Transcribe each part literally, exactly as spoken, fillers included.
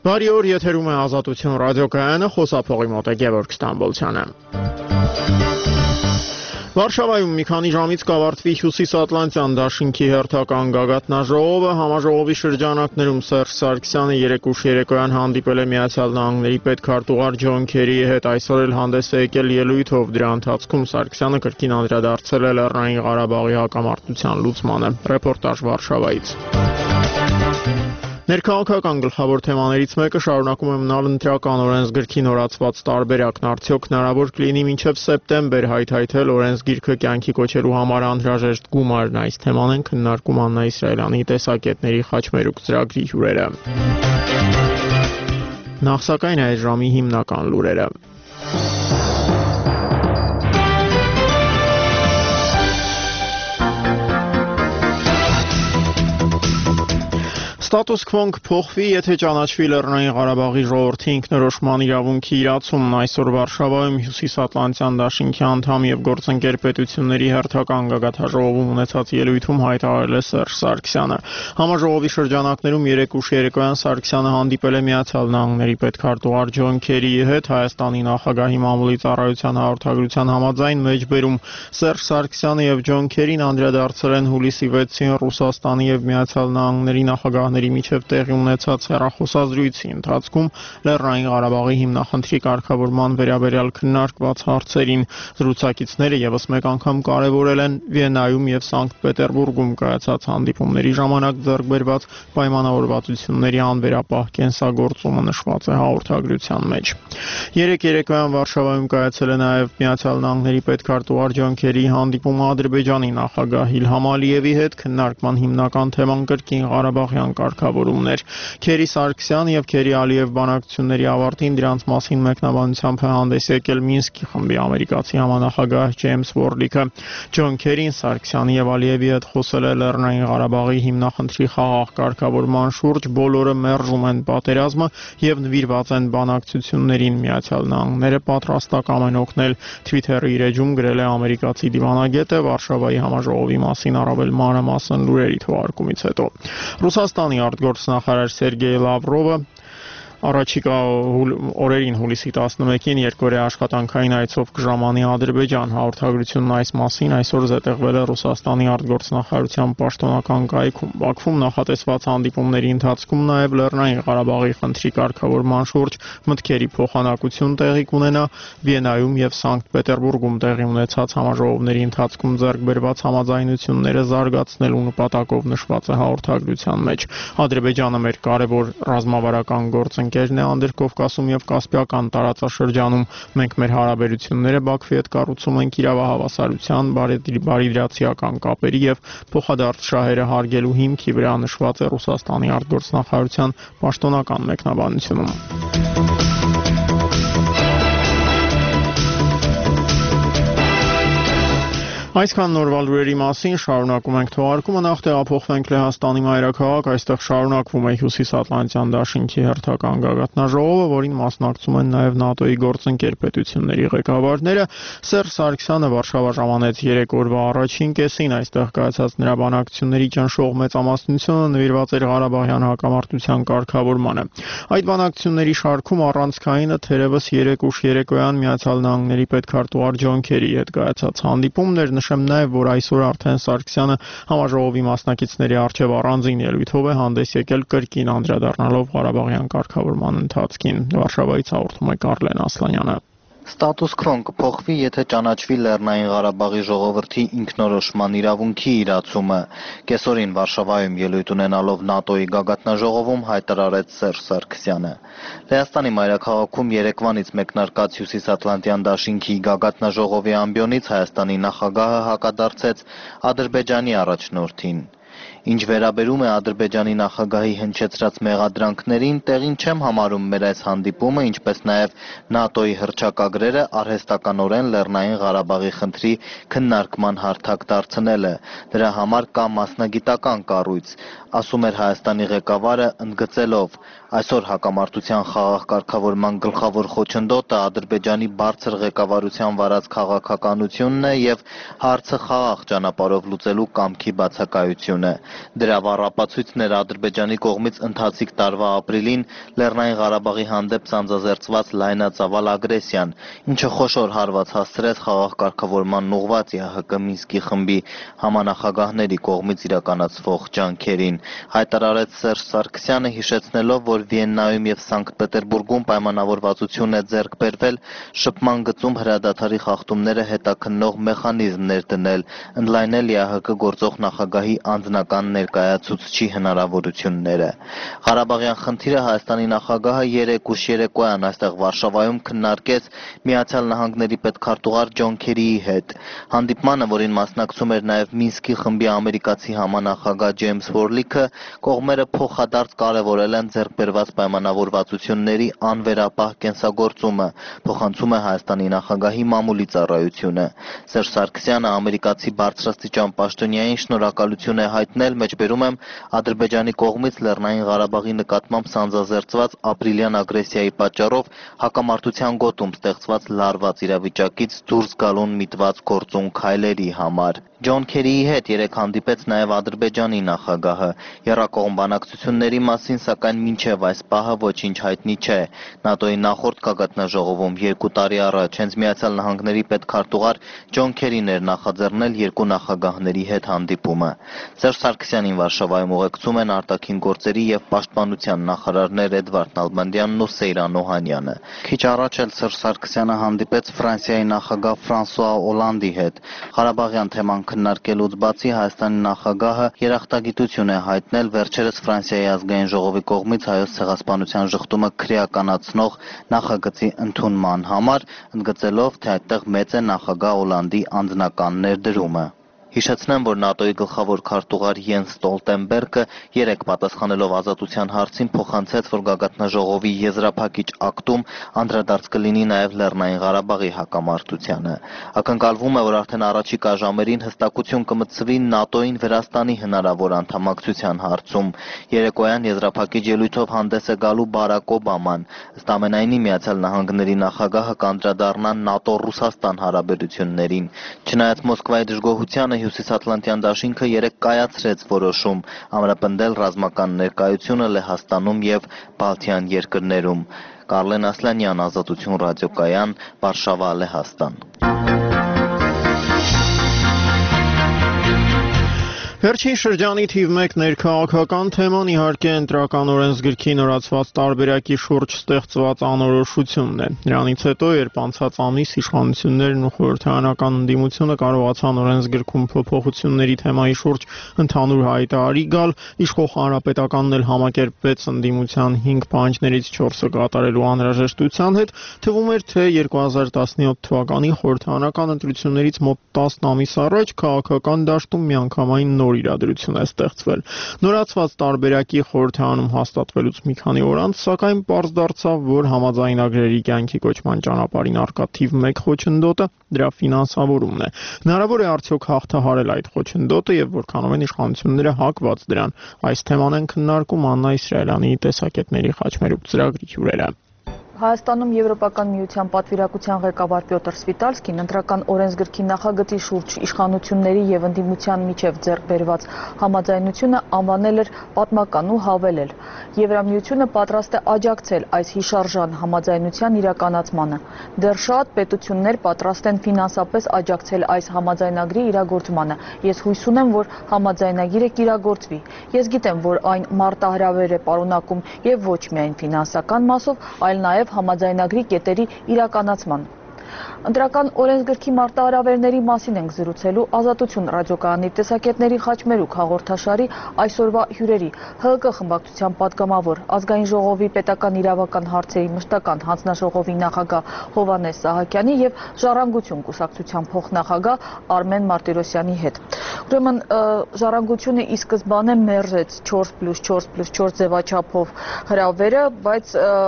Բարի օր, եթերում է Ազատություն ռադիոկայանը, խոսափողի մոտ է Գևորգ Ստամբոլցյանը։ Վարշավայում մի քանի ժամից կավարտվի Հյուսիսատլանտյան դաշինքի հերթական գագաթնաժողովը, համաժողովի շրջանակներում Սերժ Սարգսյանը երեկ ուշ երեկոյան հանդիպել է Միացյալ Նահանգների պետքարտուղար Ջոն Քերիի հետ, այսօր էլ հանդես է եկել ելույթով, դրա ընթացքում Սարգսյանը կրկին անդրադարձել է Լեռնային Ղարաբաղի հակամարտության լուծմանը։ Ռեպորտաժ Վարշավայից։ Ներքաղաքական գլխավոր թեմաներից մեկը շարունակում է մնալ ընտրական օրենսգրքի նորացված տարբերակն, արդյոք հնարավոր կլինի մինչև սեպտեմբեր հայթայթել օրենսգիրքը կյանքի կոչելու համար անհրաժեշտ գումարն, այս թեման են քննարկում Աննա Իսրայելյանի տեսակետների խաչմերուկ ծրագրի հյուրերը։ Նախ սակայն այս ժամի հիմնական լուրերը։ Ստատուս քվոն կփոխվի, եթե ճանաչվի Լեռնային Ղարաբաղի ժողովրդի ինքնորոշման իրավունքի իրացումն, այսօր Վարշավայում Հյուսիսատլանտյան դաշինքի անդամ եւ գործընկեր պետությունների հերթական գագաթնաժողովում ունեցած ելույթում հայտարարել է Սերժ Սարգսյանը։ Համաժողովի շրջանակներում երեկ ուշ երեկոյան Սարգսյանը հանդիպել է Միացյալ Նահանգների պետքարտուղար Ջոն Քերիի հետ, Հայաստանի նախագահի մամուլի ծառայության հաղորդագրության համաձայն մեջբերում Սերժ Սարգսյանը եւ Ջոն Քերին անդրադարձել են հուլիսի վեցին Ռուսաստանի եւ Միացյալ Նահանգների նախագահների միջև տեղի ունեցած հեռախոսազրույցի ընթացքում Լեռնային Ղարաբաղի հիմնախնդրի կարգավորման վերաբերյալ քննարկված հարցերին։ Զրուցակիցները եւս մեկ անգամ կարևորել են Վիեննայում եւ Սանկտ Պետերբուրգում կայացած հանդիպումների ժամանակ ձեռք բերված պայմանավորվածությունների անվերապահ կենսագործումը, նշված է հաղորդագրության մեջ։ Երեկ երեկոյան Վարշավայում կայացել է նաեւ Միացյալ Նահանգների պետքարտուղար Ջոն Քերիի հանդիպումը Ադրբեջանի նախագահ Իլհամ Ալիևի հետ, քննարկման հիմնական թեման կրկին Ղարաբաղյան կարգավորումներ։ Քերի Սարգսյան եւ Քերի Ալիև բանակցությունների ավարտին դրանց մասին մեկնաբանությամբ է հանդես եկել Մինսկի խմբի ամերիկացի համանախագահ Ջեյմս Վորլիքը։ Ջոն Քերին Սարգսյանի եւ Ալիևի հետ խոսել է Լեռնային Ղարաբաղի հիմնախնդրի խաղաղ կարգավորման շուրջ, բոլորը մերժում են պատերազմը եւ նվիրված են բանակցություններին, Միացյալ Նահանգները պատրաստակամ են օգնել, Twitter-ի իր էջում գրել է ամերիկացի դիվանագետը Վարշավայի համաժողովի մասին առավել մանրամասն լուրերի թողարկումից հետո։ Ռուսաստանի արտգործնախարար Սերգեյ Լավրովը առաջիկա օրերին հուլիսի տասնմեկին երկօրյա աշխատանքային այցով կժամանի Ադրբեջան, հաղորդագրությունն այս մասին այսօր զետեղվել է Ռուսաստանի արտգործնախարարության պաշտոնական կայքում։ Բաքվում նախատեսված հանդիպումների ընթացքում նաև Լեռնային Ղարաբաղի խնդրի կարգավորման շուրջ մտքերի փոխանակություն տեղի կունենա, Վիեննայում եւ Սանկտ Պետերբուրգում տեղի ունեցած համաժողովների ընթացքում ձեռք բերված համաձայնությունները զարգացնելու նպատակով, նշված է հաղորդագրության մեջ։ Ադրբեջանը մեր կարևոր ռազմավարական գործընկերն է Անդրկովկասում եւ Կասպիական տարածաշրջանում։ Մենք մեր հարաբերությունները Բաքվի հետ կառուցում ենք իրավահավասարության, բարիդրացիական կապերի եւ փոխադարձ շահերը հարգելու հիմքի վրա, նշված է Ռուսաստանի արտգործնախարարության պաշտոնական մեկնաբանությունում։ Այսքան նորվա լուրերի մասին, շարունակում ենք թողարկումը, նախ տեղափոխվենք Լեհաստանի մայրաքաղաք, այստեղ շարունակվում է Հյուսիսատլանտյան դաշինքի հերթական գագաթնաժողովը, որին մասնակցում են նաև ՆԱՏՕ-ի գործընկեր պետությունների ղեկավարները։ Սերժ Սարգսյանը Վարշավա ժամանեց երեք օրվա առաջին կեսին, այստեղ կայացած նրա բանակցությունների ճնշող մեծամասնությունը նվիրված էր Ղարաբաղյան հակամարտության կարգավորմանը։ Այդ բանակցությունների շարքում առանցքայինը թերևս երեք ուշ երեկոյան Միացյալ Նահանգների պետքարտուղար Ջոն Քերիի հետ կայացած հանդիպումն էր, նշեմ նաև, որ այսօր արդեն Սարգսյանը համաժողովի մասնակիցների առջև առանձին ելույթով է հանդես եկել, կրկին անդրադառնալով Ղարաբաղյան կարգավորման ընթացքին։ Վարշավայից հաղորդում է Կարլեն Ասլանյանը։ Ստատուս քվոն կփոխվի, եթե ճանաչվի Լեռնային Ղարաբաղի ժողովրդի ինքնորոշման իրավունքի իրացումը, կեսօրին Վարշավայում ելույթ ունենալով ՆԱՏՕ-ի գագաթնաժողովում հայտարարեց Սերժ Սարգսյանը։ Լեհաստանի մայրաքաղաքում երեկվանից մեկնարկած Հյուսիսատլանտյան դաշինքի գագաթնաժողովի ամբիոնից Հայաստանի նախագահը հակադարձեց Ադրբեջանի առաջնորդին։ Ինչ վերաբերում է Ադրբեջանի նախագահի հնչեցրած մեղադրանքներին, տեղին չեմ համարում մեր այս հանդիպումը, ինչպես նաև ՆԱՏՕ-ի հռչակագրերը արհեստականորեն Լեռնային Ղարաբաղի խնդրի քննարկման հարթակ դարձնելը։ Դրա համար կա մասնագիտական կառույց, ասում էր Հայաստանի ղեկավարը, ընդգծելով. Այսօր հակամարտության խաղաղ կարգավորման գլխավոր խոչընդոտը Ադրբեջանի բարձր ղեկավարության վարած քաղաքականությունն է եւ հարցը խաղաղ ճանապարհով լուծելու կամքի բացակայությունը։ Դրա վառապացույցն էր Ադրբեջանի կողմից ընթացիկ տարվա ապրիլին Լեռնային Ղարաբաղի հանդեպ սանձազերծված լայնածավալ ագրեսիան, ինչը խոշոր հարված հասցրեց խաղաղ կարգավորման ուղղված ԵԱՀԿ Մինսկի խմբի համանախագահների կողմից իրականացվող ջանքերին, հայտարարեց Սերժ Սարգսյանը, հիշեցնելով, որ Վիեննայում եւ Սանկտ Պետերբուրգում պայմանավորվածություն է ձեռք բերվել շփման գծում հրադադարի խախտումները հետաքննող մեխանիզմներ դնել, ընդլայնել ԵԱՀԿ գործող նախագահի անձնական ներկայացուցչի հնարավորությունները։ Ղարաբաղյան խնդիրը Հայաստանի նախագահը երեկ ուշ երեկոյան այստեղ Վարշավայում քննարկեց Միացյալ Նահանգների պետքարտուղար Ջոն Քերիի հետ։ Հանդիպմանը, որին մասնակցում էր նաեւ Մինսկի խմբի ամերիկացի համանախագահ Ջեյմս Վորլիքը, կողմերը փոխադարձ կարևորել են ձեռք բերված պայմանավորվածությունների անվերապահ կենսագործումը, փոխանցում է Հայաստանի նախագահի մամուլի ծառայությունը։ Սերժ Սարգսյանը ամերիկացի բարձրաստիճան պաշտոնյային շնորհակալություն է հայտնել, մեջբերում եմ Ադրբեջանի կողմից Լեռնային Ղարաբաղի նկատմամբ սանձազերծված ապրիլյան ագրեսիայի պատճառով հակամարտության գոտում ստեղծված լարված իրավիճակից դուրս գալուն միտված գործուն քայլերի համար։ Ջոն Քերիի հետ երեկ հանդիպեց նաև Ադրբեջանի նախագահը։ Եռակողմ բանակցությունների մասին, սակայն մինչև այս պահը ոչինչ հայտնի չէ։ ՆԱՏՕ-ի նախորդ գագաթնաժողովում երկու տարի առաջ հենց Միացյալ Նահանգների պետքարտուղար Ջոն Քերին էր նախաձեռնել երկու նախագահների հետ հանդիպումը։ Սերժ Սարգսյանին Վարշավայում ուղեկցում են արտաքին գործերի եւ պաշտպանության նախարարներ Էդվարդ Նալբանդյանն ու Սեյրան Օհանյանը։ Քիչ առաջ էլ Սերժ Սարգսյանը հանդիպեց Ֆրանսիայի նախագահ Ֆրանսուଆ Օլանդի հետ։ Ղարաբաղյան թեման քննարկելուց բացի Հայաստանի նախագահը երախտագիտություն է հայտնել վերջերս Ֆրանսիայի ազգային ժողովի կողմից հայոց ցեղասպանության ժխտումը քրեականացնող նախագծի ընդունման համար, ընդգծելով, թե այդտեղ մեծ է նախագահ Օլանդի անձնական ներդրումը։ Հիշեցնեմ, որ ՆԱՏՕ-ի գլխավոր քարտուղար Յենս Ստոլտենբերգը երեկ պատասխանելով ազատության հարցին փոխանցեց, որ գագաթնաժողովի եզրափակիչ ակտում անդրադարձ կլինի նաև Լեռնային Ղարաբաղի հակամարտությանը։ Ակնկալվում է, որ արդեն առաջիկա ժամերին հստակություն կմտցվի ՆԱՏՕ-ին Վրաստանի հնարավոր անդամակցության հարցում։ Երեկոյան եզրափակիչ ելույթով հանդես է գալու Բարակ Օբաման։ Ըստ ամենայնի Միացյալ Նահանգների նախագահը կանդրադառնա ՆԱՏՕ-Ռուսաստան հարաբերություններին։ Չնայած Մոսկվայի դժգոհությանը Հյուսիսատլանտյան դաշինքը երեկ կայացրեց որոշում ամրապնդել ռազմական ներկայությունը Լեհաստանում եւ Բալթյան երկրներում։ Կարլեն Ասլանյան, Ազատություն ռադիոկայան, Վարշավա, Լեհաստան։ Վերջին շրջանի թիվ մեկ ներքաղաքական թեման իհարկե ընտրական օրենսգրքի նորացված տարբերակի շուրջ ստեղծված անորոշությունն է։ Նրանից հետո, երբ անցած ամիս իշխանություններն ու խորհրդարանական ընդդիմությունը կարողացան օրենսգրքում փոփոխությունների թեմայի շուրջ ընդհանուր հայտարարի գալ, իշխող հանրապետականն էլ համակերպվեց ընդդիմության հինգ պահանջներից չորսը կատարելու անհրաժեշտության հետ, թվում էր, թե երկու հազար տասնյոթ թվականի խորհրդարանական ընտրություններից մոտ տասն ամիս առաջ քաղաքական դաշտում միանգամայն նոր իրադրություն է ստեղծվել։ Նորացված տարբերակի խորհրդարանում հաստատվելուց մի քանի օր անց, սակայն պարզ դարձավ, որ համաձայնագրերի կյանքի կոչման ճանապարհին առկա թիվ մեկ խոչընդոտը դրա ֆինանսավորումն է։ Հնարավոր է արդյոք հաղթահարել այդ խոչընդոտը եւ որքանով են իշխանությունները հակված դրան։ Այս թեման են քննարկում Աննա Իսրայելյանի տեսակետների խաչմերուկ ծրագրի հյուրերը։ Հայաստանում Եվրոպական միության պատվիրակության ղեկավար Պյոտր Սվիտալսկին ընտրական օրենսգրքի նախագծի շուրջ իշխանությունների եւ ընդդիմության միջև ձեռք բերված համաձայնությունը անվանել էր պատմական ու հավելել։ Եվրամիությունը պատրաստ է աջակցել այս հիշարժան համաձայնության իրականացմանը։ Դեռ շատ պետություններ պատրաստ են ֆինանսապես աջակցել այս համաձայնագրի իրագործմանը։ Ես հույս ունեմ, որ համաձայնագիրը կիրագործվի։ Ես գիտեմ, որ այն մարտահրավեր է պարունակում եւ ոչ միայն ֆինանսական մասով, այլ նաեւ համաձայնագրի կետերի իրականացման։ Ընտրական օրենսգրքի մարտահրավերների մասին ենք զրուցելու Ազատություն ռադիոկայանի տեսակետների խաչմերուկ հաղորդաշարի այսօրվա հյուրերի ՀՀԿ խմբակցության պատգամավոր, Ազգային ժողովի պետական իրավական հարցերի մշտական հանձնաժողովի նախագահ Հովհաննես Սահակյանի եւ Ժառանգություն կուսակցության փոխնախագահ Արմեն Մարտիրոսյանի հետ։ Ուրեմն Ժառանգությունը ի սկզբանե մերժեց չորս պլյուս չորս պլյուս չորս ձևաչափով հրավերը, բայց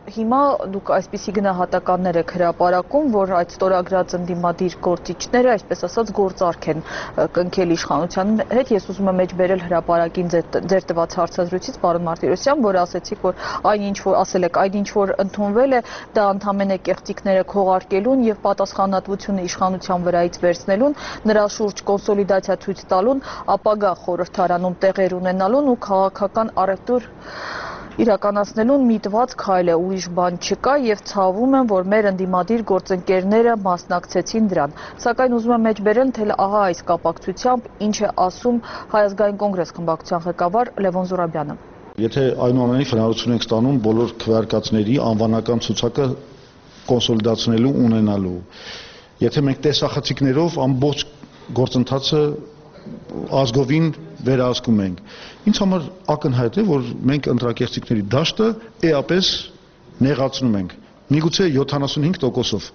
հիմա դուք այսպիսի գնահատականներ եք հրապարակում, որ այդ ստորագրած ընդդիմադիր գործիչները, այսպես ասած, գործարք են կնքել իշխանության հետ։ Ես ուզում եմ մեջբերել հրապարակին ձեր տված հարցազրույցից, պարոն Մարտիրոսյան, որ ասեցիք, որ այն ինչ որ ասել եք, այն ինչ որ ընդունվել է, դա ընդհանրապես կեղծիքները քողարկելուն եւ պատասխանատվությունը իշխանության վրայից վերցնելուն, նրա շուրջ կոնսոլիդացիա ցույց տալուն, ապագա խորհրդարանում տեղեր ունենալուն ու քաղաքական առևտուր իրականացնելուն միտված քայլ է, ուրիշ բան չկա եւ ցավում եմ, որ մեր ընդդիմադիր գործընկերները մասնակցեցին դրան։ Սակայն ուզում եմ մեջբերել, թե ահա այս կապակցությամբ ինչ է ասում Հայ ազգային կոնգրես խմբակցության ղեկավար Լևոն Զուրաբյանը։ Եթե այնուամենայնիվ հնարավորություն ենք ստանում բոլոր քվեարկածների անվանական ցուցակը կոնսոլիդացնելու ունենալու։ Եթե մենք տեսախցիկներով ամբողջ գործընթացը ազգովին վերահսկում ենք։ Ինձ համար ակնհայտ է, որ մենք ընտրակեղծիքների դաշտը էապես նեղացնում ենք, միգուցե յոթանասունհինգ տոկոսով։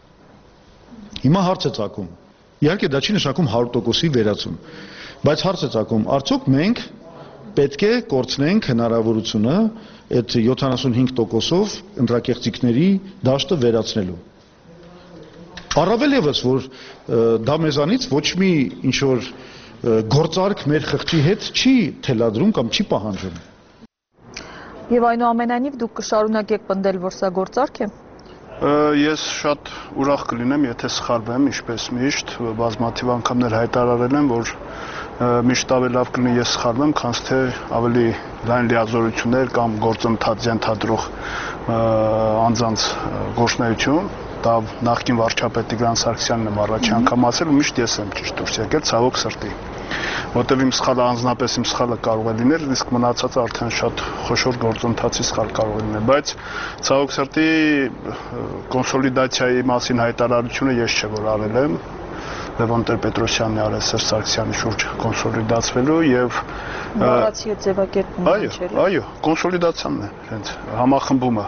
Հիմա հարց է ծագում։ Իհարկե դա չի նշանակում հարյուր տոկոսի վերացում, բայց հարց է ծագում, արդյոք մենք պետք է կորցնենք հնարավորությունը այդ յոթանասունհինգ տոկոսով ընտրակեղծիքների դաշտը վերացնելու։ Առավել ևս, որ դա մեզանից ոչ մի ինչ որ գործարք մեր խղճի հետ չի թելադրում կամ չի պահանջում։ Եվ այնուամենայնիվ դուք կշարունակեք պնդել, որ սա գործարք է։ Ես շատ ուրախ կլինեմ, եթե սխալվեմ, ինչպես միշտ, բազմաթիվ անգամներ հայտարարել եմ, որ միշտ ավելի լավ կլինի ես սխալվեմ, քան թե ավելի լայն լիազորություններ կամ գործընթաց ենթադրող անձանց գործունեություն։ Դա նախկին վարչապետ Տիգրան Սարգսյանն եմ առաջի անգամ ասել ու միշտ ես եմ ճիշտ դուրս եկել, ցավոք սրտի։ Որտեւ իմ սխալը անձնապես իմ սխալը կարող է լինել, իսկ մնացածը արդեն շատ խոշոր գործընթացի սխալ կարող է լինել, բայց ցավոք սրտի կոնսոլիդացիայի մասին հայտարարությունը ես չէ որ արել եմ, Լևոն Տեր-Պետրոսյանն է արել Սերժ Սարգսյանի շուրջ կոնսոլիդացվելու եւ Բառացի ձևակերպումը չէ՞։ Այո, այո, կոնսոլիդացիան է, հենց համախմբումը։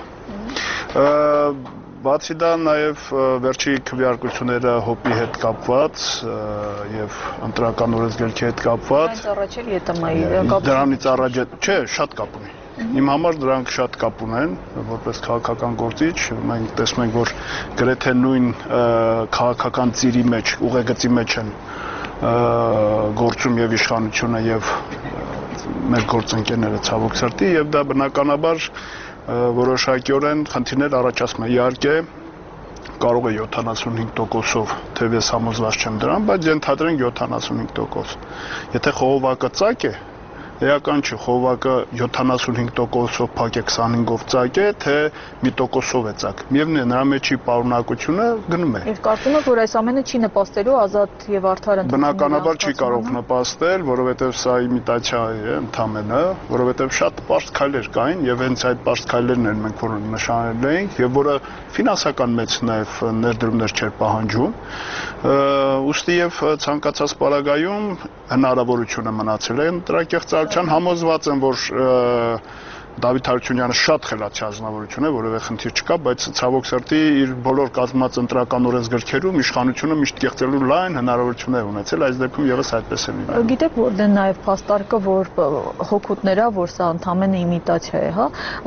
Բացի դա նաև վերջի քվեարկությունները հոպի հետ կապված եւ ընտրական օրենսգրքի հետ կապված։ Դրանից առաջ էլ ԵՏՄ-ի կապ։ Դրանից առաջ չէ, շատ կապ ունի։ Իմ համար դրանք շատ կապ ունեն, որպես քաղաքական գործիչ, մենք տեսնում ենք, որ գրեթե նույն քաղաքական ծիրի մեջ, ուղեգծի մեջ են գործում եւ իշխանությունը եւ մեր գործընկերները ցավոք սրտի եւ դա բնականաբար որոշակիորեն խնդիրներ առաջացնում է։ Իհարկե կարող է յոթանասունհինգ տոկոսով, թեև ես համոզված չեմ դրան, բայց ենթադրենք յոթանասունհինգ տոկոս։ Եթե խողովակը ծակ է, էական չի, խողովակը յոթանասունհինգ տոկոսով փակ է քսանհինգով ծակ է, թե մի տոկոսով է ծակ։ Միևնույն է, նրա մեջի պարունակությունը գնում է։ Եվ կարծում եք, որ այս ամենը չի նպաստելու ազատ եւ արդար ընտրությունների։ Բնականաբար չի կարող նպաստել, որովհետեւ սա իմիտացիա է ընդամենը, որովհետեւ շատ պարզ քայլեր կային եւ հենց այդ պարզ քայլերն են մենք որ նշանել էինք եւ որը ֆինանսական մեծ նաեւ ներդրումներ չէր պահանջում։ Ուստի եւ ցանկացած պարագայում հնարավորությունը մնացել է ընտրակեղծարության, համոզված եմ, որ Դավիթ Հարությունյանը շատ խելացի ազնվորություն է, որևէ խնդիր չկա, բայց ցավոք սրտի իր բոլոր կազմած ընտրական օրենսգրքերում իշխանությունը միշտ կեղծելու լայն հնարավորություններ ունեցել, այս դեպքում եւս այդպես է լինում։ Գիտեք, որն է նաեւ փաստարկը, որ հոգուտներա, որ սա ընդամենը իմիտացիա է, հա,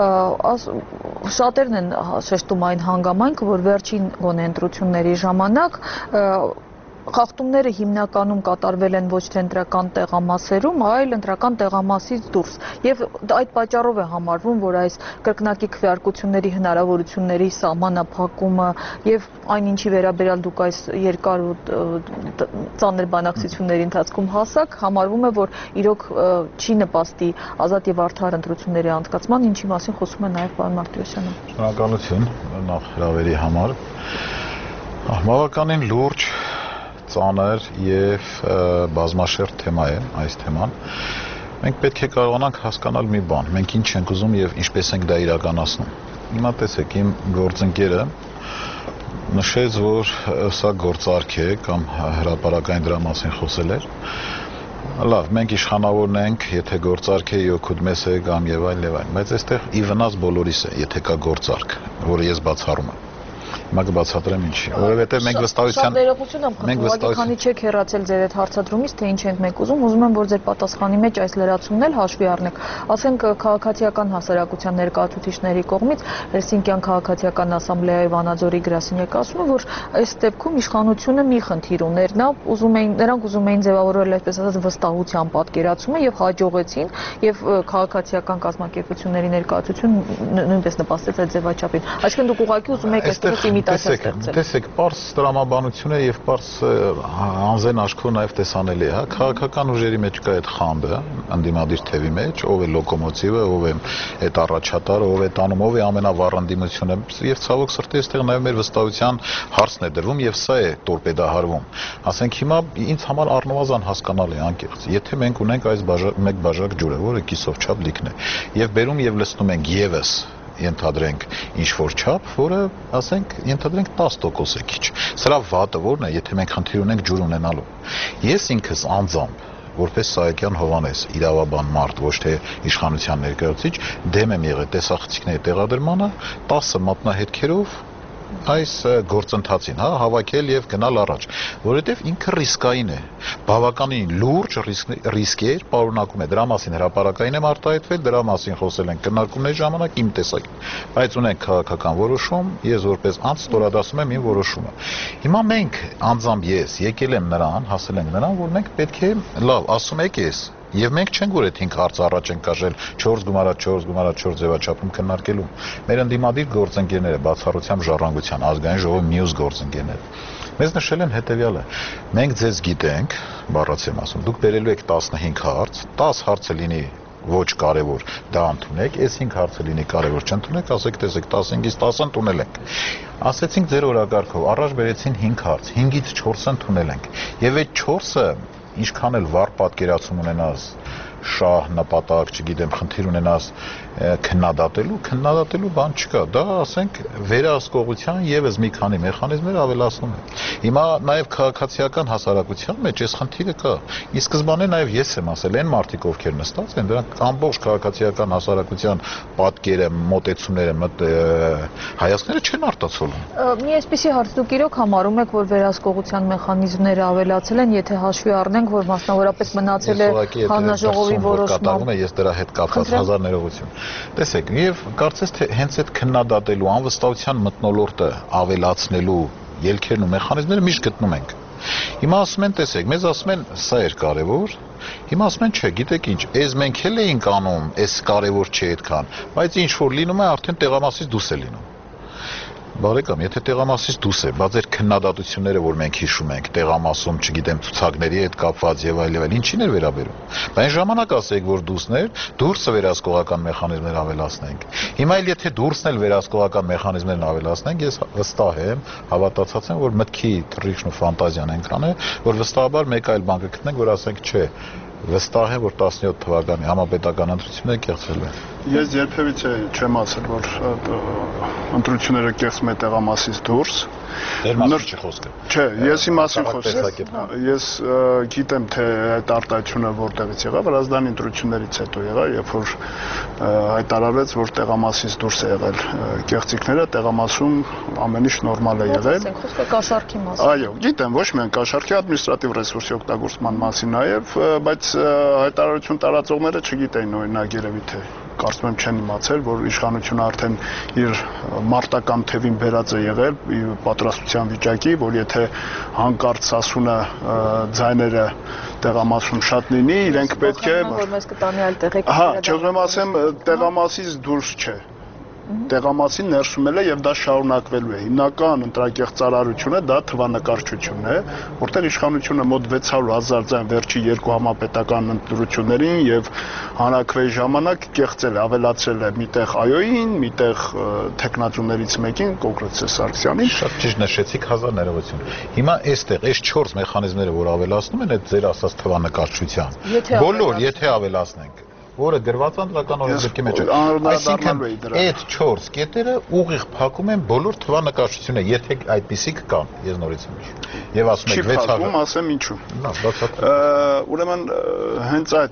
շատերն են շեշտում այն հանգամանքը, որ վերջին գոնե ընտրությունների ժամանակ խախտումները հիմնականում կատարվել են ոչ թե ընտրական տեղամասերում, այլ ընտրական տեղամասից դուրս։ Եվ այդ պատճառով է համարվում, որ այս կրկնակի քվեարկությունների հնարավորությունների սահմանափակումը եւ այն ինչի վերաբերյալ դուք այս երկար ու ծանր բանակցությունների ընթացքում հասակ, համարվում է, որ իրոք չի նպաստի ազատ եւ արդար ընտրությունների անցկացման, ինչի մասին խոսում է նաեւ պարոն Մարտիրոսյանը։ Շնորհակալություն նախ հրավերի համար։ Բավականին լուրջ ծանր եւ բազմաշերտ թեմա է այս թեման։ Մենք պետք է կարողանանք հասկանալ մի բան, մենք ինչ ենք ուզում եւ ինչպես ենք դա իրականացնում։ Հիմա տեսեք, իմ գործընկերը նշեց, որ սա գործարք է կամ հրապարակային դրա մասին խոսել էր։ Լավ, մենք իշխանավորն ենք, եթե գործարք է, օգուտ մեզ է կամ եւ այլ եւ այլ, բայց այստեղ ի վնաս բոլորիս է, եթե կա գործարք, որը ես բացառում եմ։ Հիմա կբացատրեմ ինչի, որովհետև մենք վստահության շատ ներողություն եմ խնդրում, ուղղակի քանի չեք հեռացել ձեր այդ հարցադրումից, թե ինչ ենք մենք ուզում, ուզում եմ որ ձեր պատասխանի մեջ այս լրացումն էլ հաշվի առնեք։ Ասենք քաղաքացիական հասարակության ներկայացուցիչների կողմից Հելսինկյան քաղաքացիական ասամբլեայի Վանաձորի գրասենյակը ասում է, որ այս դեպքում իշխանությունը մի խնդիր ուներ, նա ուզում էին, նրանք ուզում էին ձևավորել այսպես ասած վստահության պատկերացումը եւ հաջողեցին եւ քաղաքացիական կազմակերպությունների ներկայացություն նույնպես նպաստեց այդ ձևաչափին։ Այսինքն դուք ուղղակի ուզում եք այստեղ իմիտացիա ստեղծել։ Տեսեք, պարզ տրամաբանություն է եւ պարզ անզեն աշխուհ նաեւ տեսանելի է, հա, քաղաքական ուժերի մեջ կա այդ խանդը, անդիմադիր թևի մեջ, ով է լոկոմոտիվը, ով է այդ առաջատարը, ով է տանում, ով է ամենավառանդիմությունը եւ ցավոք սրտի այստեղ նաեւ մեր վստահության հարցն է դրվում եւ սա է տորպեդահարվում։ Ասենք հիմա ինձ համար առնվազն հասկանալի անկեղծ, եթե մենք ունենք այս մեկ բաժակ ջուրը, որը կիսով չափ լիքն է, եւ բերում եւ լցնում ենք եւս ենթադրենք ինչ որ չափ, որը ասենք ենթադրենք տասը տոկոս է քիչ։ Սրա վատը որն է, եթե մենք խնդիր ունենք ջուր ունենալու։ Ես ինքս անձամբ որպես Սահակյան Հովհաննես, իրավաբան մարդ, ոչ թե իշխանության ներկայացուցիչ, դեմ եմ եղել տեսախցիկների տեղադրմանը տասը մատնահետքերով այս գործընթացին, հա, հավաքել եւ գնալ առաջ, որովհետեւ ինքը ռիսկային է, բավականին լուրջ ռիսկ է, պարունակում է, դրա մասին հրապարակային եմ արտահայտվել, դրա մասին խոսել ենք քննարկումների ժամանակ իմ տեսակետից, բայց ունենք քաղաքական որոշում, ես որպես անձ ստորադասում եմ իմ որոշումը։ Հիմա մենք անձամբ ես եկել եմ նրան, հասել ենք նրան, որ մենք պետք է լավ, ասում եք ես Եվ մենք չենք որ այդ հինգ հարց առաջ ենք կաշել չորս գումարած չորս գումարած չորս ձևաչափում քննարկելու։ Մեր ընդդիմադիր գործընկերները բացառությամբ ժառանգության ազգային ժողովի մյուս գործընկերները մեզ նշել են հետևյալը. մենք ձեզ գիտենք, բառաց եմ ասում, դուք բերելու եք տասնհինգ հարց, տասը հարցը լինի ոչ կարևոր, դա ընդունեք, այս հինգ հարցը լինի կարևոր, չընդունեք, ասեք տեսեք տասնհինգից տասը ընդունել ենք։ Ասեցինք ձեր օրակարգով, առաջ բերեցին հինգ հարց, հինգից չորսը ընդունել ենք։ Եվ այդ չորսը ինչքան էլ վառ պատկերացում ունենաս, շահ, նպատակ, չգիտեմ, խնդիր ունենաս քննադատելու, քննադատելու բան չկա, դա ասենք վերահսկողության եւս մի քանի մեխանիզմներ ավելացնում են։ Հիմա նաեւ քաղաքացիական հասարակության մեջ այս խնդիրը կա։ Ի սկզբանե նաեւ ես եմ ասել, այն մարդիկ, ովքեր նստած են, դրանք ամբողջ քաղաքացիական հասարակության պատկերը, մոտեցումները, հայացքները չեն արտացոլում։ Մի այսպիսի հարց դուք իրոք համարում եք, որ վերահսկողության մեխանիզմները ավելացել են, եթե հաշվի առնենք, որ մասնավորապես մնացել է հանրաժողովի որոշումը։ Ես դրա հետ կապված հազար ներողություն։ Տեսեք, եւ կարծես թե հենց այդ քննադատելու անվստահության մթնոլորտը ավելացնելու ելքերն ու մեխանիզմները միշտ գտնում ենք։ Հիմա ասում են, տեսեք, մեզ ասում են, սա էր կարևոր, հիմա ասում են, չէ, գիտեք ինչ, այս մենք էլ էինք անում, այս կարևոր չէ այդքան, բայց ինչ որ լինում է, արդեն տեղամասից դուրս է լինում։ Բարեկամ, եթե տեղամասից դուրս է, բայց այդ քննադատությունները, որ մենք հիշում ենք, տեղամասում, չգիտեմ, ցուցակների հետ կապված եւ այլ եւ այլ, ինչին էր վերաբերում։ Բայց ժամանակ ասեք, որ դուրսներ, դուրսը վերահսկողական մեխանիզմներ ավելացնենք։ Հիմա էլ եթե դուրսն էլ վերահսկողական մեխանիզմներն ավելացնենք, ես վստահ եմ, հավատացած եմ, որ մտքի թռիչքն ու ֆանտազիան այնքան է, որ վստահաբար մեկ այլ բան կգտնենք, որ ասենք, չէ, վստահ եմ, որ տասնյոթ թվականի համապետական ընտրությունները կեղծվել են։ Ես երբևիցե չեմ ասել, որ ընտրությունները կեղծում է տեղամասից դուրս։ Դեր մասի չի խոսքը։ Չէ, ես իմ մասին խոսում։ Ես գիտեմ, թե այդ արտահայտությունը որտեղից եղավ, Վրաստանի ընտրություններից հետո եղավ, երբ որ հայտարարեց, որ տեղամասից դուրս է եղել կեղծիքները, տեղամասում ամեն ինչ նորմալ է եղել։ Խոսքը կաշառքի մասին։ Այո, գիտեմ, ոչ միայն կաշառքի, ադմինիստրատիվ ռեսուրսի օգտագործման մասին նաև, բայց հայտարարություն տարածողները չգիտեին օրինակ երևի թե կարծում եմ չեն իմացել, որ իշխանությունը արդեն իր մարտական թևին բերած է եղել պատրաստության վիճակի, որ եթե հանկարծ ասունը ձայները տեղամասում շատ լինի, իրենք պետք է որ մեզ կտանի այլ տեղեկ։ Հա, չեմ ասեմ տեղամասից դուրս չէ։ Տեղամասին ներսում է եւ դա շարունակվելու է։ Հիմնական ընտրակեղծարարությունը դա թվանկարչությունն է, որտեղ իշխանությունը մոտ վեց հարյուր հազար ձայն վերջի երկու համապետական ընտրություններին եւ հանրաքվեի ժամանակ կեղծել է, ավելացրել է միտեղ այոյին, միտեղ տեխնատուներից մեկին, կոնկրետ Սարգսյանին։ Շատ ճիշտ նշեցիք, հազար ներողություն։ Հիմա այստեղ այս չորս մեխանիզմները, որ ավելացնում են այդ ձեր ասած թվանկարչության, բոլոր եթե ավելացնենք որը գրված անդրական օրենսգրքի մեջ է։ Այսինքն այդ չորս կետերը ուղիղ փակում են բոլոր թվանկարչությունը, եթե այդպիսիք կան, ես նորից եմ հիշում։ Եվ ասում եք վեց հարյուր։ Չի փակում, ասեմ ինչու։ Լավ, բացատրեմ։ Ուրեմն հենց այդ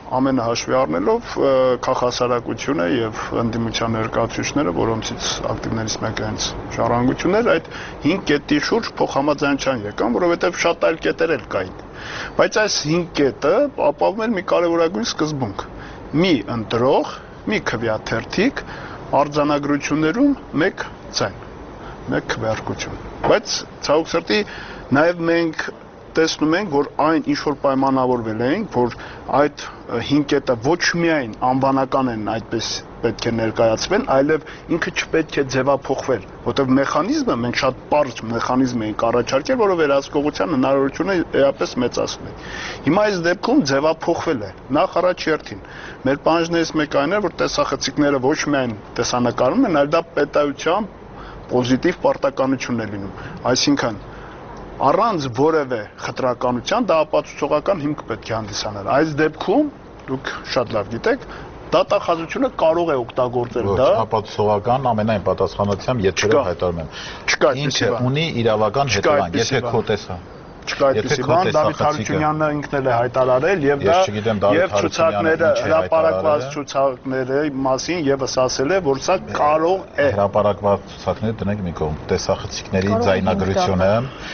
ամենը հաշվի առնելով քաղաքասարակությունը եւ ընդդիմության ներկայացուցիչները, որոնցից ակտիվներից մեկը հենց ժառանգությունն էր, այդ հինգ կետի շուրջ փոխհամաձայնության եկան, որովհետեւ շատ այլ կետեր էլ կային։ Բայց այս հինգ կետը ապահովում էր մի կարևորագույն սկզբունք՝ մի ընտրող, մի քվեաթերթիկ, արձանագրություններում մեկ ձայն, մեկ քվեարկություն։ Բայց ցավոք սրտի նաև մենք տեսնում ենք, որ այն ինչ որ պայմանավորվել ենք, որ այդ հինգ կետը ոչ միայն անվանական են այդպես պետք է ներկայացվեն, այլև ինքը չպետք է ձևափոխվել, որտեղ մեխանիզմը մենք շատ պարզ մեխանիզմ ենք առաջարկել, որը վերահսկողության հնարավորությունը էապես մեծացնում է։ Հիմա այս դեպքում ձևափոխվել է։ Նախ առաջերտին մեր պահանջներից մեկը այն է, որ տեսախցիկները ոչ միայն տեսանկարում են, այլ դա պետայության պոզիտիվ պարտականություն է լինում, այսինքն առանց որևէ խտրականության դա ապացուցողական հիմք պետք է հանդիսանար։ Այս դեպքում դուք շատ լավ գիտեք, դատախազությունը կարող է օգտագործել դա։ Ապացուցողական ամենայն պատասխանատվությամբ եթերով հայտարարում եմ։ Չկա Ինքը ունի իրավական հետևանք, եթե քո տեսա։ Չկա այդպիսի բան, Դավիթ Հարությունյանը ինքն էլ է հայտարարել եւ դա եւ ցուցակները, հրապարակված ցուցակների մասին եւս ասել է, որ սա կարող է։ Հրապարակված ցուցակները դնենք մի կողմ, տեսախցիկների ձայնագրությունը,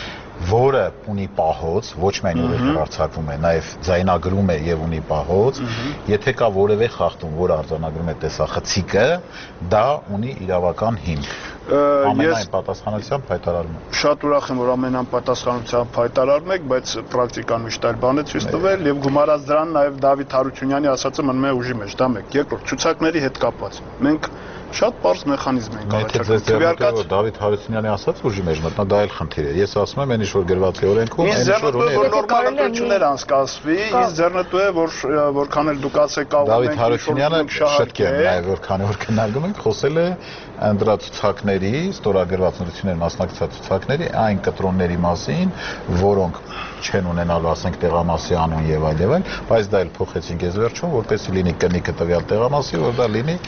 որը ունի պահոց, ոչ միայն որ հեռարձակվում է, նաև ձայնագրում է եւ ունի պահոց, եթե կա որևէ խախտում, որ արձանագրում է տեսախցիկը, դա ունի իրավական հիմք։ Ամենայն պատասխանատվությամբ հայտարարում եմ։ Շատ ուրախ եմ, որ ամենայն պատասխանատվությամբ հայտարարում եք, բայց պրակտիկան միշտ այլ բան է ցույց տվել եւ գումարած դրան նաև Դավիթ Հարությունյանի ասածը մնում է ուժի մեջ, դա մեկ։ Երկրորդ, ցուցակների հետ կապված։ Մենք շատ պարզ մեխանիզմ ենք առաջարկում։ Դավիթ Հարությունյանի ասած ուժի մեջ մտնա, դա այլ խնդիր է։ Ես ասում եմ, այն ինչ որ գրված է օրենքում, այն ինչ որ ունի նորմալ ընտրություններ անցկացվի, ինձ ձեռնտու է, որ որքան էլ դուք ասեք կարող Դավիթ Հարությունյանը շտկեմ, նաև որ քանի որ քննարկում ենք, խոսել է անդրացուցակների, ստորագրված նորություններ մասնակցած ցուցակների այն կտրոնների մասին, որոնք չեն ունենալու, ասենք, տեղամասի անուն եւ այլ եւ այլ, բայց դա էլ փոխեցինք ես վերջում, որպեսզի լինի կնիկը տվյալ տեղամասի, որ դա լինի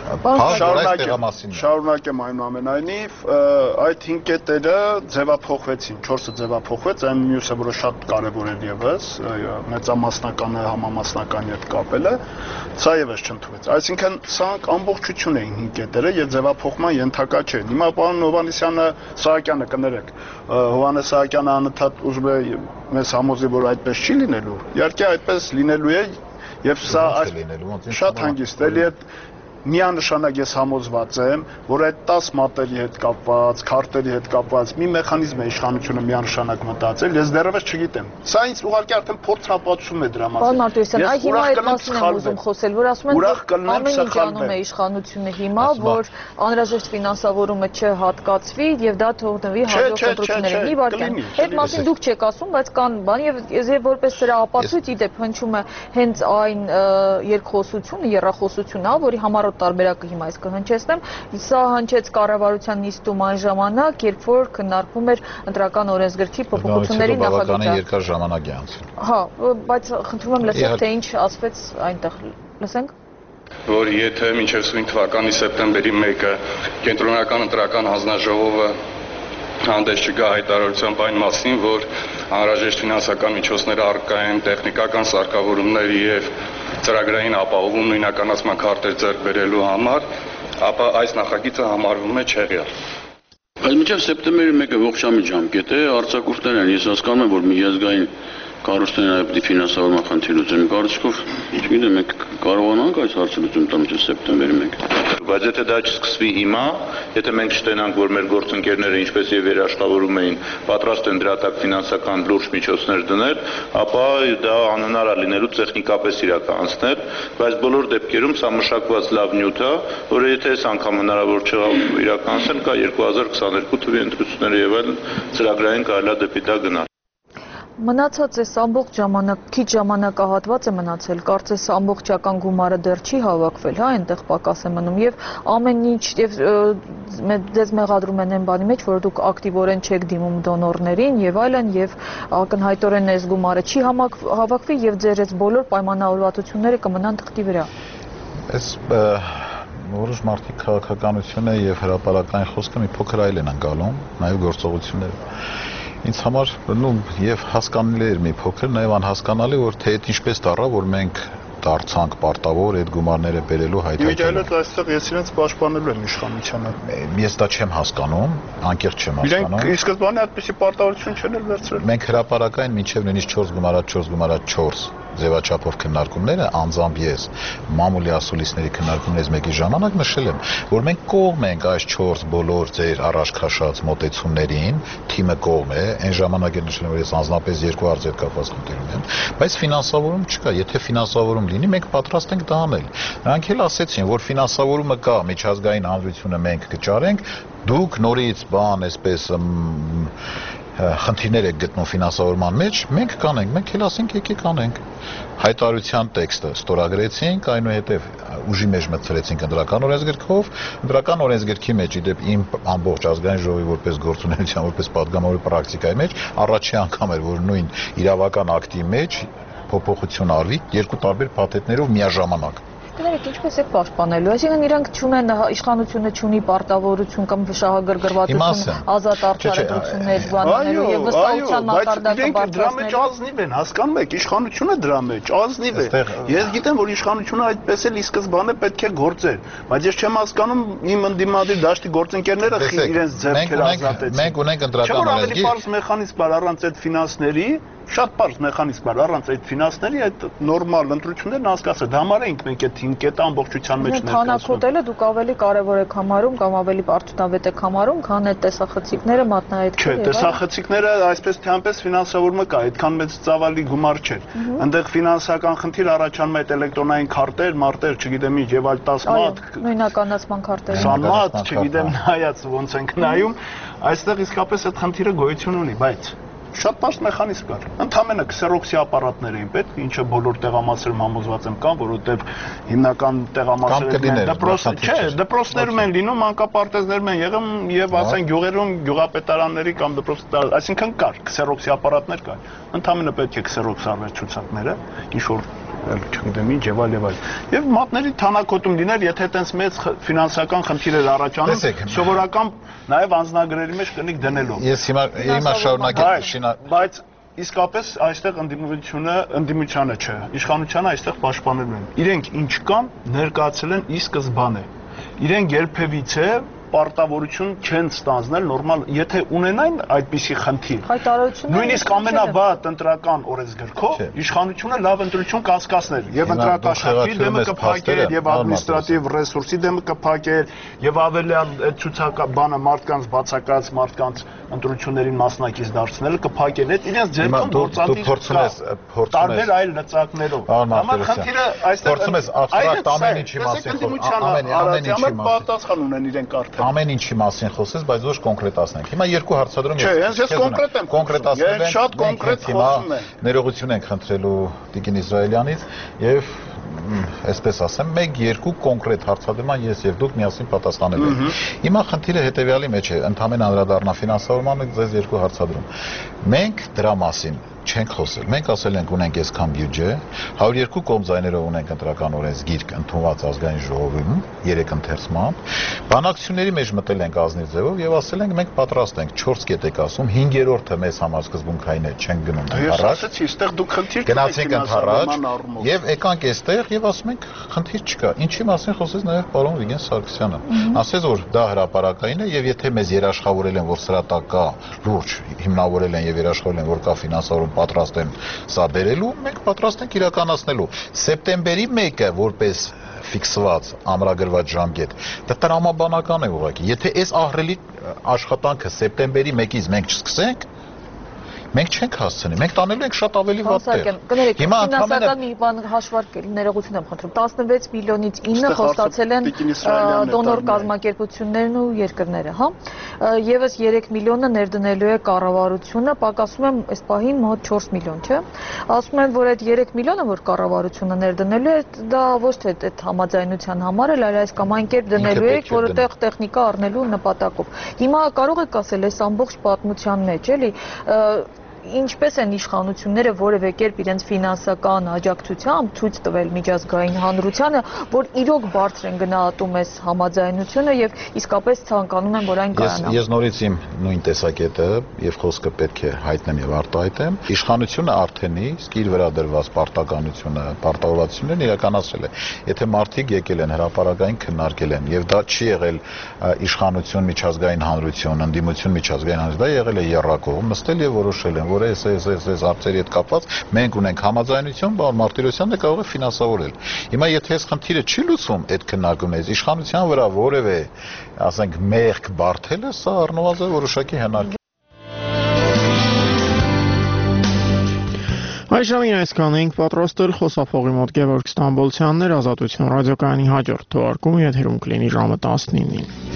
Շարունակեմ այնուամենայնիվ, այդ հինգ կետերը ձևափոխվեցին, չորսը ձևափոխվեց, այն մյուսը, որը շատ կարևոր էր ևս, մեծամասնականը համամասնականի հետ կապելը, սա ևս չընդունվեց։ Այսինքն սրանք ամբողջություն էին հինգ կետերը եւ ձևափոխման ենթակա չեն։ Հիմա պարոն Հովհաննիսյանը, Սահակյանը կներեք, Հովհաննես Սահակյանը անընդհատ ուզում է մեզ համոզի, որ այդպես չի լինելու։ Իհարկե այդպես լինելու է եւ սա շատ հանգիստ էլի է միանշանակ ես համոզված եմ, որ այդ տաս մատերի հետ կապված, քարտերի հետ կապված մի մեխանիզմ է իշխանությունը միանշանակ մտածել, ես դեռևս չգիտեմ։ Սա ինձ ուղղակի արդեն փորձնապատում է դրա մասին։ Պարոն Մարտիրոսյան, այ հիմա այդ մասին եմ ուզում խոսել, որ ասում են, որ ամեն ինչ անում է իշխանությունը հիմա, որ անհրաժեշտ ֆինանսավորումը չհատկացվի եւ դա թողնվի հաջորդ ընտրություններին։ Մի վարքյան։ Այդ մասին դուք չեք ասում, բայց կան բան եւ ես որպես սրա ապացույց իդեպ հնչում է հենց այն երկխոսությունը, երախոսությունը, որի համար տարբերակը հիմա ես կհնչեցնեմ, սա հնչեց կառավարության նիստում այն ժամանակ, երբ որ քննարկվում էր ընտրական օրենսգրքի փոփոխությունների նախագծը։ Բավականին երկար ժամանակ է անցել։ Հա, բայց խնդրում եմ լսել, թե ինչ ասվեց այնտեղ։ Լսենք։ Որ եթե մինչև սույն թվականի սեպտեմբերի մեկը կենտրոնական ընտրական հանձնաժողովը հանդես չգա հայտարարությամբ այն մասին, որ անհրաժեշտ ֆինանսական միջոցները առկա են տեխնիկական սարքավորումների եւ ծրագրային ապահովում նույնականացման քարտեր ձեռք բերելու համար, ապա այս նախագիծը համարվում է չեղյալ։ Բայց մինչև սեպտեմբերի մեկը ողջամիտ ժամկետ է, արձակուրդներ են, ես հասկանում եմ, որ միջազգային կառույցներն այդ ֆինանսավորման խնդիր լուծեն։ Կարծիքով, չգիտեմ, մենք կարողանանք այս հարցը լուծում տալ մինչև սեպտեմբերի մեկը։ Բայց եթե դա չսկսվի հիմա, եթե մենք չտենանք, որ մեր գործընկերները ինչպես եւ երաշխավորում էին, պատրաստ են դրա տակ ֆինանսական լուրջ միջոցներ դնել, ապա դա անհնար է լինելու տեխնիկապես իրականացնել, բայց բոլոր դեպքերում սա մշակված լավ նյութ է, որը եթե այս անգամ հնարավոր չեղավ իրականացնել, կա երկու հազար քսաներկու թվականի ընտրությունները եւ այլ ծրագրային կարելի է դեպի դա գնալ։ Մնացած այս ամբողջ ժամանակ, քիչ ժամանակահատված է մնացել, կարծես ամբողջական գումարը դեռ չի հավաքվել, հա, այնտեղ պակաս է մնում եւ ամեն ինչ եւ դες մեղադրում են այն բանի մեջ, որ դուք ակտիվորեն չեք դիմում դոնորներին եւ այլն եւ ակնհայտորեն այս գումարը չի հավաքվի եւ ձեր այս բոլոր պայմանավորվածությունները կմնան թղթի վրա։ Այս որոշ մարդիկ քաղաքականությունը եւ հրապարակային խոսքը մի փոքր այլ են անցալում, նաեւ գործողությունները։ Ինձ համար նու եւ հասկանալի էր մի փոքր, նաեւ անհասկանալի, որ թե այդ ինչպես դառա, որ մենք դարձանք պարտավոր այդ գումարները բերելու հայտարարելու։ Իդեալը այստեղ ես իրենց պաշտպանելու եմ իշխանությանը։ Ես դա չեմ հասկանում, անկեղծ չեմ հասկանում։ Իրենք ի սկզբանե այդպեսի պարտավորություն չեն էլ վերցրել։ Մենք հրապարակային մինչև նույնիսկ չորս գումարած չորս գումարած չորս ձևաչափով քննարկումները անձամբ ես մամուլի ասուլիսների քննարկումներից մեկի ժամանակ նշել եմ, որ մենք կողմ ենք այս չորս բոլոր ձեր առաջ քաշած մոտեցումներին, թիմը կողմ է, այն ժամանակ է նշել, որ ես անձնապես երկու արձեր կապված խնդիր ունեմ, բայց ֆինանսավորում չկա, եթե ֆինանսավորում լինի, մենք պատրաստ ենք դա անել։ Նրանք էլ ասեցին, որ ֆինանսավորումը կա, միջազգային հանրությունը մենք կճարենք, դուք նորից բան, այսպես խնդիրներ եք գտնում ֆինանսավորման մեջ, մենք կանենք, մենք էլ ասենք եկեք անենք։ Հայտարարության տեքստը ստորագրեցինք, այնուհետև ուժի մեջ մտցրեցինք ընտրական օրենսգրքով, ընտրական օրենսգրքի մեջ իդեպ իմ ամբողջ ազգային ժողովի որպես գործունեության, որպես պատգամավորի պրակտիկայի մեջ առաջի անգամ էր, որ նույն իրավական ակտի մեջ փոփոխություն արվի երկու տարբեր փաթեթներով միաժամանակ։ Կներեք, ինչպես եք պաշտպանելու, այսինքն իրանք չունեն, իշխանությունը չունի պարտավորություն կամ շահագրգռվածություն ազատ արդարացություններ բանալու եւ վստահության մակարդակը բարձրացնելու։ Ազնիվ են, հասկանում եք, իշխանությունը դրա մեջ ազնիվ է։ Ես գիտեմ, որ իշխանությունը այդպես էլ ի սկզբանե պետք է գործեր, բայց ես չեմ հասկանում իմ ընդդիմադիր դաշտի գործընկերները իրենց ձեռքերը ազատեցին։ Մենք ունենք ընտրական օրենսգիր։ Շատ մեխանիզմ կար առանց այդ ֆինանսների, շատ բարձ մեխանիզմ կար առանց այդ ֆինանսների, այդ նորմալ ընտրություններն անցկացրել։ Դա համար ենք մենք այդ հինկետը ամբողջության մեջ ներկայացնում։ Թանաքոտելը դուք ավելի կարևոր եք համարում կամ ավելի արդյունավետ եք համարում, քան այդ տեսախցիկները մատնահետքերը։ Չէ, տեսախցիկները այսպես թե այնպես ֆինանսավորումը կա, այդքան մեծ ծավալի գումար չէր։ Այնտեղ ֆինանսական խնդիր առաջանում է այդ էլեկտրոնային քարտեր, մարտեր, չգիտեմ ինչ, եւ այլ տասը մատ նույնականացման քարտեր։ հիսուն մատ, չգիտեմ նայած ոնց ենք նայում, այստեղ իսկապես այդ խնդիրը գոյություն ունի, բայց շատ բարձ մեխանիզմ կար։ Ընդհանրապես քսերոքսի ապարատներ էին պետք, ինչը բոլոր տեղամասերում համոզված եմ կան, որովհետև հիմնական տեղամասերում դպրոց, չէ, դպրոցներում են լինում, մանկապարտեզներում են եղում եւ ասեն գյուղերում գյուղապետարանների կամ դպրոց, այսինքն կար քսերոքսի ապարատներ կար։ Ընդհանրապես պետք է քսերոքս արվեր ցուցակները, ինչ որ չգիտեմ ինչ եւ այլ եւ այլ։ Եվ մատների թանաքոտում լիներ, եթե այտենց մեծ ֆինանսական խնդիրներ առաջանում, սովորական նաեւ անձնագրերի մեջ կնիկ դնելով։ Ես հիմա հիմա շարունակեմ, բայց իսկապես այստեղ ընդդիմությունը, ընդդիմությանը չէ, իշխանությանը այստեղ պաշտպանելու են։ Իրենք ինչ կան, ներկայացել են ի սկզբանե։ Իրենք երբևիցե պարտավորություն չեն ստանձնել նորմալ, եթե ունենային այդպիսի խնդիր։ Նույնիսկ ամենավատ ընտրական օրենսգրքով իշխանությունը լավ ընտրություն կասկածներ եւ ընտրակաշարքի դեմը կփակեր եւ ադմինիստրատիվ ռեսուրսի դեմը կփակեր եւ ավելի այդ ցուցակաբանը մարդկանց բացակայած մարդկանց ընտրություններին մասնակից դարձնելը կփակեն։ Այդ իրենց ձեռքում գործադիր տարբեր այլ լծակներով։ Համար խնդիրը այստեղ փորձում ես աբստրակտ ամեն ինչի մասին ամեն ամեն ինչի մասին պատասխան ունեն իրենք արդեն։ Ամեն ինչի մասին խոսես, բայց ոչ կոնկրետացնենք։ Հիմա երկու հարցադրում ես։ Չէ, ես կոնկրետ եմ կոնկրետացնել ենք։ Շատ կոնկրետ խոսում եմ։ Ներողություն ենք խնդրելու Տիկին Իսրայելյանից եւ այսպես ասեմ, մեկ-երկու կոնկրետ հարցադրման ես եւ դուք միասին պատասխանելու ենք։ Հիմա խնդիրը հետեւյալի մեջ է, ընդհանրեն անդրադառնա ֆինանսավորմանը ձեզ երկու հարցադրում։ Մենք դրա մասին չենք խոսել։ Մենք ասել ենք ունենք այսքան բյուջե, հարյուր երկու կողմձայներով ունենք ընտրական օրենսգիրք ընդունված ազգային ժողովում, երեք ընթերցմամբ։ Բանակցությունների մեջ մտել ենք ազնիվ ձևով եւ ասել ենք մենք պատրաստ ենք չորս կետ եք ասում, հինգերորդը մեզ համար սկզբունքային է, չենք գնում ընդառաջ։ Ես ասացի, այստեղ դուք խնդիր գնացինք ընդառաջ եւ եկանք այստեղ եւ ասում ենք խնդիր չկա։ Ինչի մասին խոսեց նաեւ պարոն Վիգեն Սարգսյանը։ Ասեց որ դա հրապարակային է եւ եթե մեզ երաշխավորել են որ սրա տակ կա լուրջ հիմնավորել են եւ երաշխավորել են որ կա ֆինանսավորում պատրաստ են սա բերելու, մենք պատրաստ ենք իրականացնելու։ Սեպտեմբերի մեկը որպես ֆիքսված ամրագրված ժամկետ, դա տրամաբանական է ուղղակի։ Եթե այս ահռելի աշխատանքը սեպտեմբերի մեկից մենք չսկսենք, մենք չենք հասցնի, մենք տանելու ենք շատ ավելի վատ տեղ։ Կներեք, ֆինանսական մի բան հաշվարկ ներողություն եմ խնդրում, տասնվեց միլիոնից ինը խոստացել են դոնոր կազմակերպություններն ու երկրները, հա։ Եվս երեք միլիոնը ներդնելու է կառավարությունը, պակասում եմ այս պահին մոտ չորս միլիոն, չէ։ Ասում են, որ այդ երեք միլիոնը, որ կառավարությունը ներդնելու է, դա ոչ թե այդ համաձայնության համար էլ, այլ այս կամ այն կերպ դնելու է, որտեղ տեխնիկա առնելու նպատակով։ Հիմա կարող եք ասել, այս ամբողջ պատմության մեջ, էլի ինչպես են իշխանությունները որևէ կերպ իրենց ֆինանսական աջակցությամբ ցույց տվել միջազգային հանրությանը, որ իրոք բարձր են գնահատում այս համաձայնությունը եւ իսկապես ցանկանում են, որ այն կայանա։ Ես նորից իմ նույն տեսակետը եւ խոսքը պետք է հայտնեմ եւ արտահայտեմ։ Իշխանությունը արդեն իսկ իր վրա դրված պարտականությունը, պարտավորություններն իրականացրել է։ Եթե մարդիկ եկել են հրապարակային քննարկել են եւ դա չի եղել իշխանություն միջազգային հանրություն, ընդդիմություն միջազգային հանրություն, դա եղել է եռակողմ, նստել եւ որոշել են, որ այս այս այս այս հարցերի հետ կապված մենք ունենք համաձայնություն, բան Մարտիրոսյանն է կարող է ֆինանսավորել։ Հիմա եթե այս խնդիրը չի լուծվում այդ քննարկումներից, իշխանության վրա որևէ, ասենք, մեղք բարթելը, սա առնվազն որոշակի հնարք։ Այժմին այսքան ենք պատրաստել խոսափողի մոտ Գևորգ Ստամբոլցյաններ, Ազատություն ռադիոկայանի հաջորդ թողարկումը եթերում կլինի ժամը տասնինին։